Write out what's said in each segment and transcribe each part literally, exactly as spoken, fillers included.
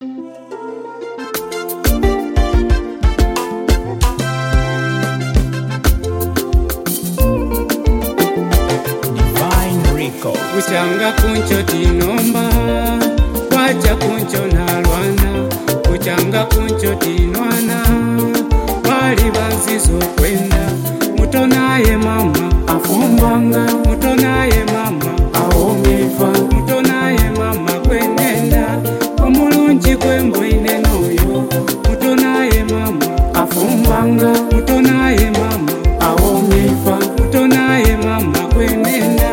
Kuchanga kuncho tinomba, wacha kuncho na lwana. Kuchanga kuncho tinwana, wali banzizo kwenda. Mutonaye mama afumbanga, mutonaye mama aomifa, mutonaye mama kwenenda. Omulungi kwembo inenoyo, mutonaye mama afumbanga, mutonaye mama aomifa, mutonaye mama kwenenda.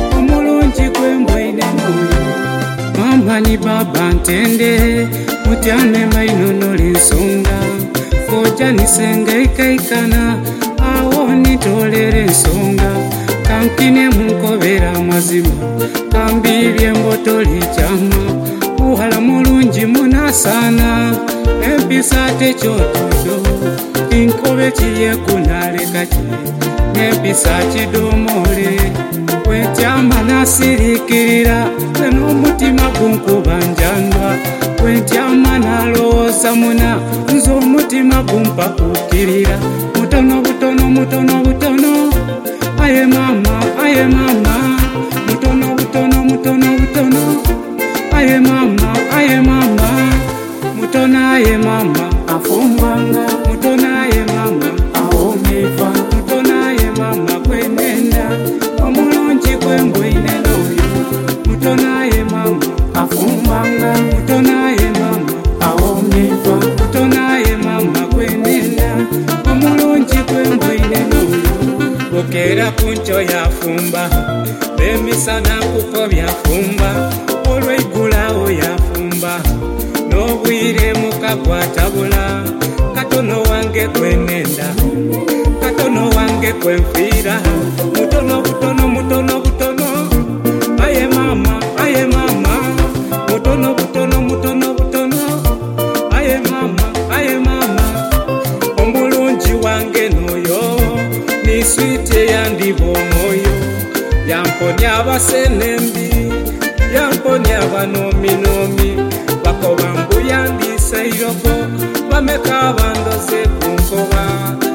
Mama ni baba ntende, mutyane mainono linsonga. Koja nisenge ikaikana, awo nitolere nsonga. Kankine munkobera mazima, kambibye mbotoli chama. Uhala mulungi munasana, empisa techotodo. Kinkobe chiye kunaleka chiye, empisa chidomole. Kwetyama nasirikirira, neno mutima gunkubanjanwa. Kwetyama nalowooza muna, nzo mutima gumpakukirira. Mutono butono mutono butono, aye mama aye mama. Mutono butono mutono butono, aye mama aye mama. Mutona aye mama afumbanga, mutona aye mama aomifa, mutona aye mama kwenenda. Omulungi kwembo inenoyo, mutonaye mama afumbanga, mutonaye mama aomifa, mutonaye mama kwenenda. Omulungi kwembo inenoyo, bokera kuncho yafumba, bemisana kuko byafumba. Olweigulawo yafumba, n'obwire mukagwatabula. Katono wange kwenenda, katono wange kwenfira. Mutono butono mutono butono, aye mama aye mama. Mutono butono mutono butono, aye mama aye mama. Omulungi wange noyo, ni swite yandibo moyo. Yamponya abasenembi, yamponya abanominomi. Bakoba mbu yandise iroko, bameka abandoze kunkoba.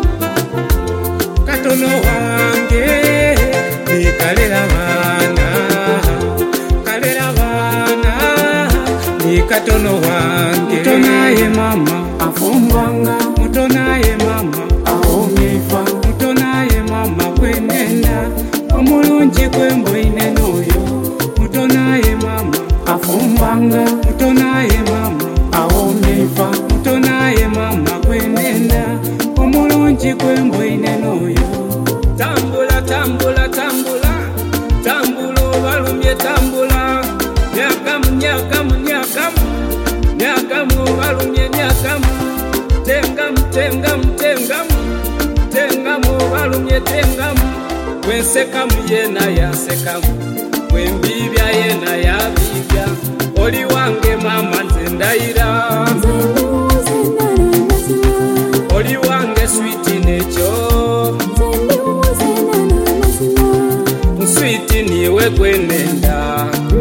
Katono wange ni kalera bana, kalera bana ni katono wange. Mutonaye mama afumbanga, mutonaye mama aomifa, mutonaye mama kwenenda. Omulungi kwembo inenoyo, mutonaye mama afumbanga, mutonaye mama aomifa, mutonaye mama kwenenda. Omulungi kwembo inenoyo. Tambula tambula tambula, tambula obalumye tambula. Nyakamu nyakamu nyakamu, nyakamu obalumye nyakamu. Tengamu tengamu tengamu, tengamu obalumye tengamu. Kwensekamu yena yasekamu, kwembibya yena yabibya. Oli wange mama nze ndayira, oli wange switi necho, switi niwe kwenenda,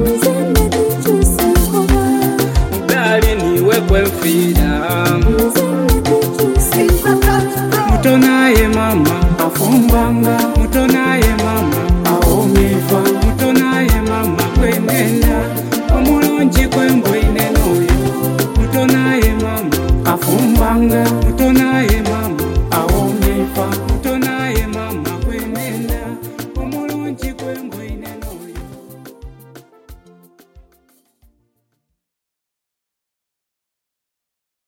dali niwe kwenfira. Mutonaye mama afumbanga,